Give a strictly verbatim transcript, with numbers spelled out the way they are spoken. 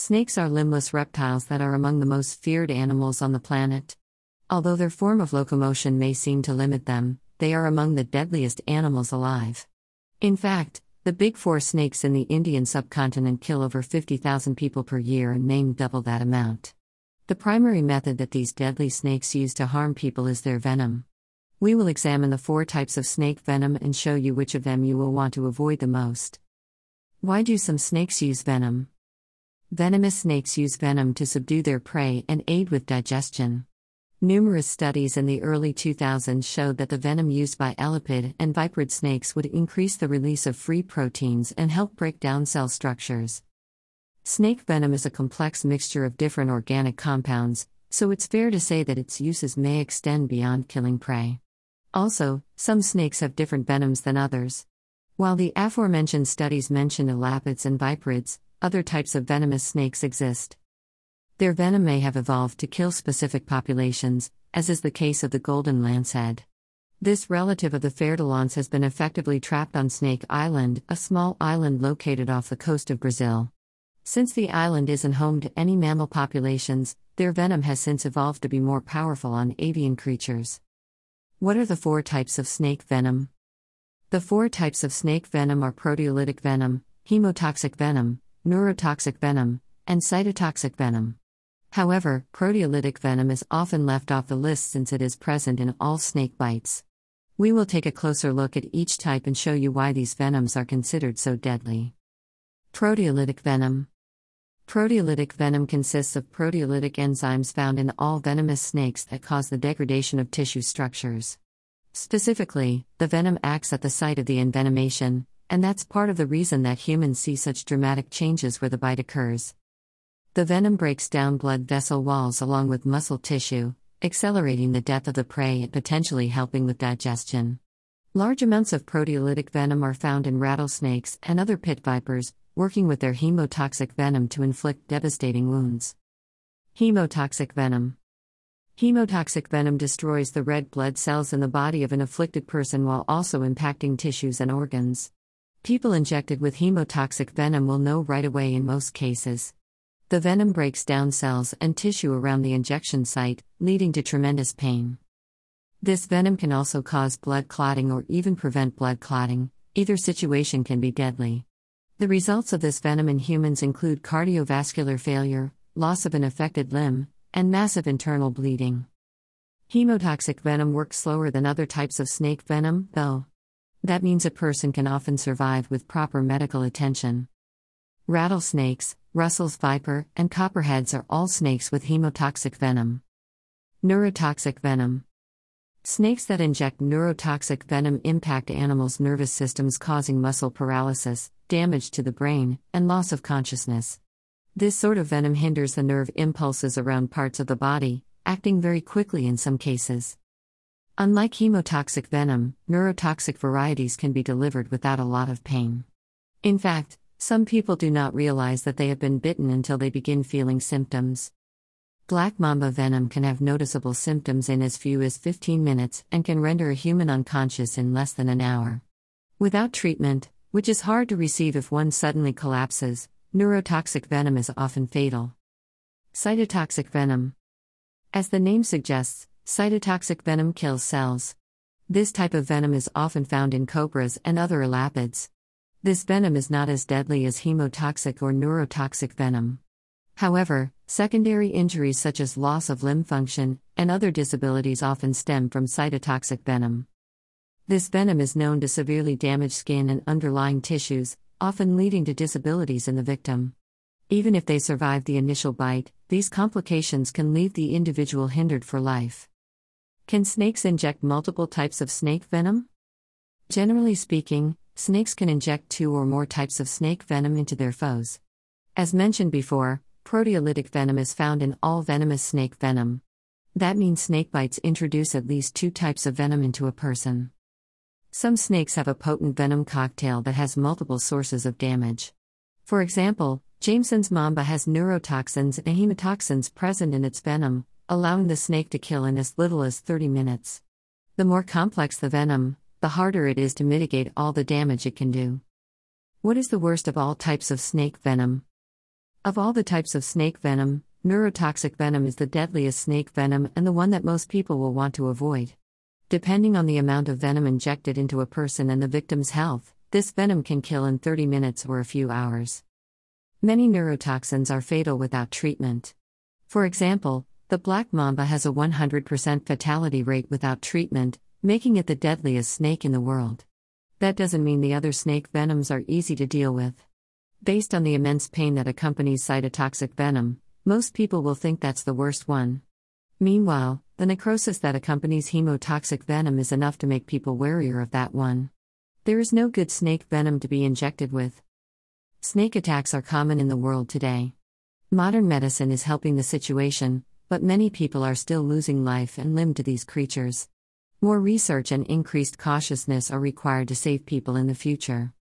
Snakes are limbless reptiles that are among the most feared animals on the planet. Although their form of locomotion may seem to limit them, they are among the deadliest animals alive. In fact, the big four snakes in the Indian subcontinent kill over fifty thousand people per year and maim double that amount. The primary method that these deadly snakes use to harm people is their venom. We will examine the four types of snake venom and show you which of them you will want to avoid the most. Why do some snakes use venom? Venomous snakes use venom to subdue their prey and aid with digestion. Numerous studies in the early two thousands showed that the venom used by elapid and viperid snakes would increase the release of free proteins and help break down cell structures. Snake venom is a complex mixture of different organic compounds, so it's fair to say that its uses may extend beyond killing prey. Also, some snakes have different venoms than others. While the aforementioned studies mention elapids and viperids, other types of venomous snakes exist. Their venom may have evolved to kill specific populations, as is the case of the golden lancehead. This relative of the fer-de-lance has been effectively trapped on Snake Island, a small island located off the coast of Brazil. Since the island isn't home to any mammal populations, their venom has since evolved to be more powerful on avian creatures. What are the four types of snake venom? The four types of snake venom are proteolytic venom, hemotoxic venom, neurotoxic venom, and cytotoxic venom. However, proteolytic venom is often left off the list since it is present in all snake bites. We will take a closer look at each type and show you why these venoms are considered so deadly. Proteolytic venom. Proteolytic venom consists of proteolytic enzymes found in all venomous snakes that cause the degradation of tissue structures. Specifically, the venom acts at the site of the envenomation, and that's part of the reason that humans see such dramatic changes where the bite occurs. The venom breaks down blood vessel walls along with muscle tissue, accelerating the death of the prey and potentially helping with digestion. Large amounts of proteolytic venom are found in rattlesnakes and other pit vipers, working with their hemotoxic venom to inflict devastating wounds. Hemotoxic venom. Hemotoxic venom destroys the red blood cells in the body of an afflicted person while also impacting tissues and organs. People injected with hemotoxic venom will know right away in most cases. The venom breaks down cells and tissue around the injection site, leading to tremendous pain. This venom can also cause blood clotting or even prevent blood clotting. Either situation can be deadly. The results of this venom in humans include cardiovascular failure, loss of an affected limb, and massive internal bleeding. Hemotoxic venom works slower than other types of snake venom, though. That means a person can often survive with proper medical attention. Rattlesnakes, Russell's viper, and copperheads are all snakes with hemotoxic venom. Neurotoxic venom. Snakes that inject neurotoxic venom impact animals' nervous systems, causing muscle paralysis, damage to the brain, and loss of consciousness. This sort of venom hinders the nerve impulses around parts of the body, acting very quickly in some cases. Unlike hemotoxic venom, neurotoxic varieties can be delivered without a lot of pain. In fact, some people do not realize that they have been bitten until they begin feeling symptoms. Black mamba venom can have noticeable symptoms in as few as fifteen minutes and can render a human unconscious in less than an hour. Without treatment, which is hard to receive if one suddenly collapses, neurotoxic venom is often fatal. Cytotoxic venom. As the name suggests, cytotoxic venom kills cells. This type of venom is often found in cobras and other elapids. This venom is not as deadly as hemotoxic or neurotoxic venom. However, secondary injuries such as loss of limb function and other disabilities often stem from cytotoxic venom. This venom is known to severely damage skin and underlying tissues, often leading to disabilities in the victim. Even if they survive the initial bite, these complications can leave the individual hindered for life. Can snakes inject multiple types of snake venom? Generally speaking, snakes can inject two or more types of snake venom into their foes. As mentioned before, proteolytic venom is found in all venomous snake venom. That means snake bites introduce at least two types of venom into a person. Some snakes have a potent venom cocktail that has multiple sources of damage. For example, Jameson's mamba has neurotoxins and hemotoxins present in its venom, allowing the snake to kill in as little as thirty minutes. The more complex the venom, the harder it is to mitigate all the damage it can do. What is the worst of all types of snake venom? Of all the types of snake venom, neurotoxic venom is the deadliest snake venom and the one that most people will want to avoid. Depending on the amount of venom injected into a person and the victim's health, this venom can kill in thirty minutes or a few hours. Many neurotoxins are fatal without treatment. For example, the black mamba has a one hundred percent fatality rate without treatment, making it the deadliest snake in the world. That doesn't mean the other snake venoms are easy to deal with. Based on the immense pain that accompanies cytotoxic venom, most people will think that's the worst one. Meanwhile, the necrosis that accompanies hemotoxic venom is enough to make people warier of that one. There is no good snake venom to be injected with. Snake attacks are common in the world today. Modern medicine is helping the situation, but many people are still losing life and limb to these creatures. More research and increased cautiousness are required to save people in the future.